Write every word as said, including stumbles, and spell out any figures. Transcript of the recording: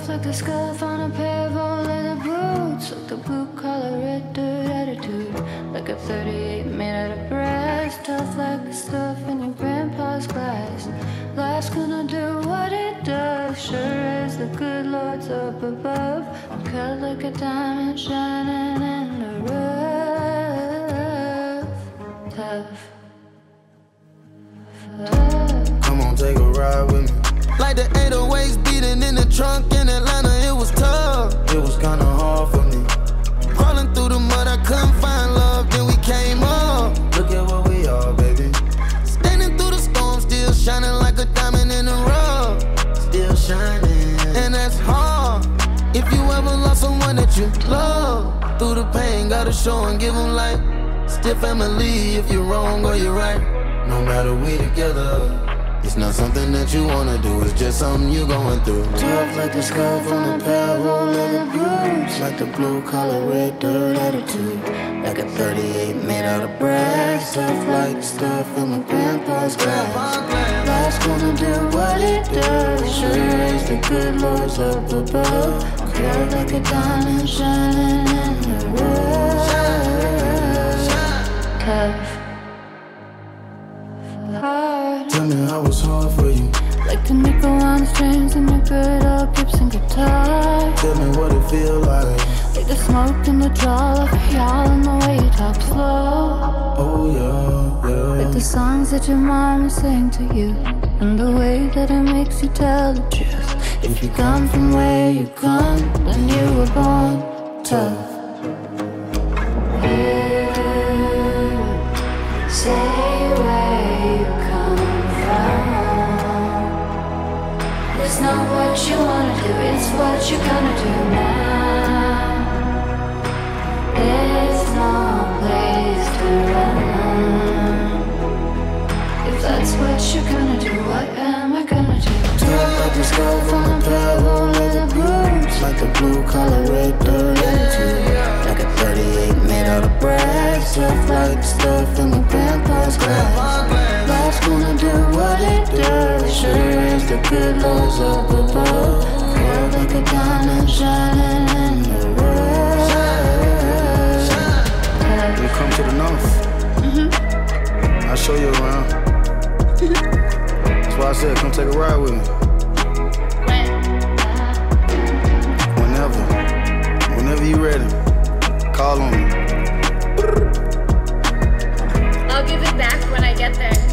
Tough like the scuff on a pair of old leather boots, like the blue collar red dirt attitude, like a thirty-eight made out of brass. Tough like the stuff in your grandpa's glass. Life's gonna do what it does, sure as the good Lord's up above. I'm cut like a diamond shining in the rough. Tough. Tough. Come on, take a ride with me. Like the eight oh eights beating in the trunk in Atlanta, it was tough. It was kinda hard for me. Crawling through the mud, I couldn't find love, then we came up. Look at what we are, baby. Standing through the storm, still shining like a diamond in the rough. Still shining, and that's hard. If you ever lost someone that you love, through the pain, gotta show and give them light. Still family if you're wrong or you're right. No matter we together. It's not something that you wanna do, it's just something you're going through. Tough like the scuff on a pair of old leather boots, like the blue collar red dirt attitude, like a thirty-eight made out of brass. Tough like the stuff in my grandpa's glass. Life's gonna do what it does, sure as the good Lord's up above. Clear like a diamond shining in the rough. Tough. Hard. Tell me how it's hard for you. Like the nickel on the strings in your good old Gibson guitar. Tell me what it feel like. Like the smoke in the jaw of y'all and the way you talk slow. Oh yeah, yeah. Like the songs that your mama sang to you, and the way that it makes you tell the truth. If you come from where you come, then you were born tough. You say where you come from. It's not what you wanna do, it's what you're gonna do now. There's no place to run. If that's what you're gonna do, what am I gonna do? Tough like the scuff on a pair of old leather boots, like the blue collar red dirt attitude, like a thirty-eight made out of brass. Tough like the stuff in my grandpa's glass. Life's gonna do what it does, sure as the good Lord's up above. Cold like a diamond shining in the rough. You come to the north, Mm-hmm. I'll show you around. That's why I said come take a ride with me. Whenever, whenever you ready, call on me. I'll give it back when I get there.